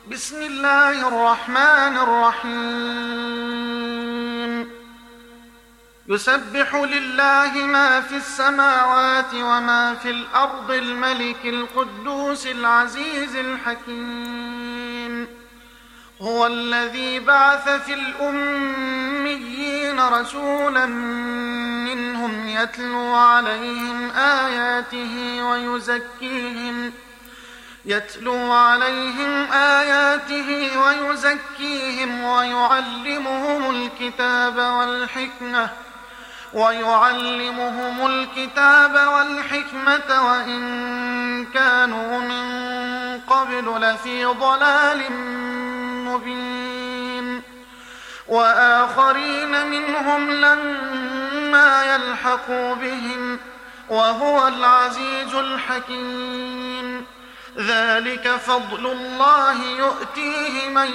بسم الله الرحمن الرحيم يسبح لله ما في السماوات وما في الأرض الملك القدوس العزيز الحكيم هو الذي بعث في الأميين رسولا منهم يتلو عليهم آياته ويزكيهم ويعلمهم الكتاب والحكمة وإن كانوا من قبل لفي ضلال مبين وآخرين منهم لما يلحقوا بهم وهو العزيز الحكيم ذلك فضل الله يؤتيه من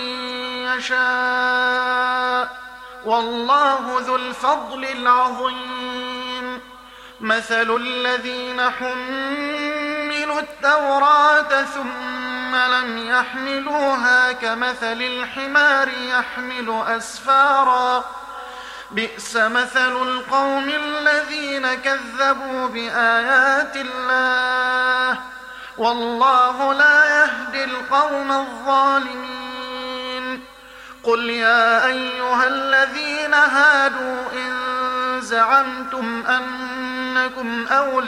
يشاء والله ذو الفضل العظيم مثل الذين حملوا التوراة ثم لم يحملوها كمثل الحمار يحمل أسفارا بئس مثل القوم الذين كذبوا بآيات الله والله لا يهدي القوم الظالمين قل يا أيها الذين هادوا إن زعمتم أنكم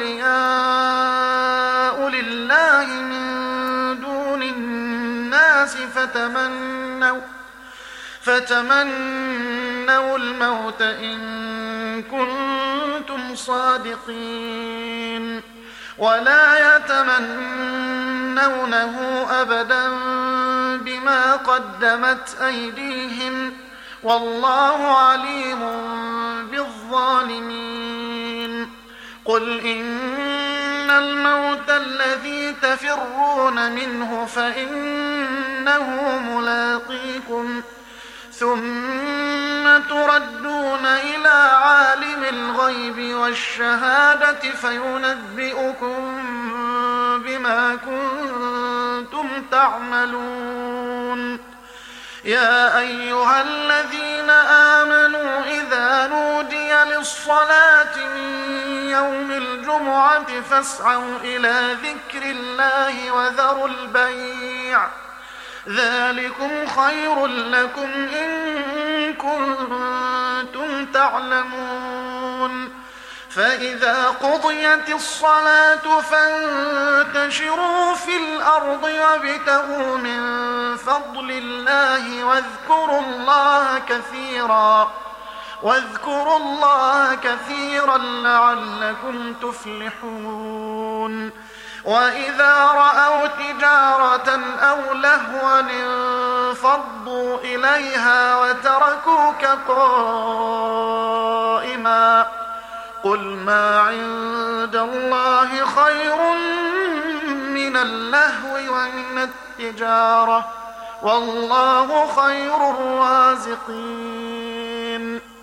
أولياء لله من دون الناس فتمنوا الموت إن كنتم صادقين ولا يتمنونه أبدا بما قدمت أيديهم والله عليم بالظالمين قل إن الموت الذي تفرون منه فإنه ملاقيكم ثم تردون إلى عالم الغيب والشهادة فينبئكم بما كنتم تعملون يا أيها الذين آمنوا إذا نودي للصلاة من يوم الجمعة فاسعوا إلى ذكر الله وذروا البيع ذلكم خير لكم إن كنتم تعلمون فإذا قضيت الصلاة فانتشروا في الأرض وابتغوا من فضل الله واذكروا الله كثيرا لعلكم تفلحون وإذا رأوا تجارة أو لهوا انفضوا إليها وتركوك قائما قل ما عند الله خير من اللهو ومن التجارة والله خير الرازقين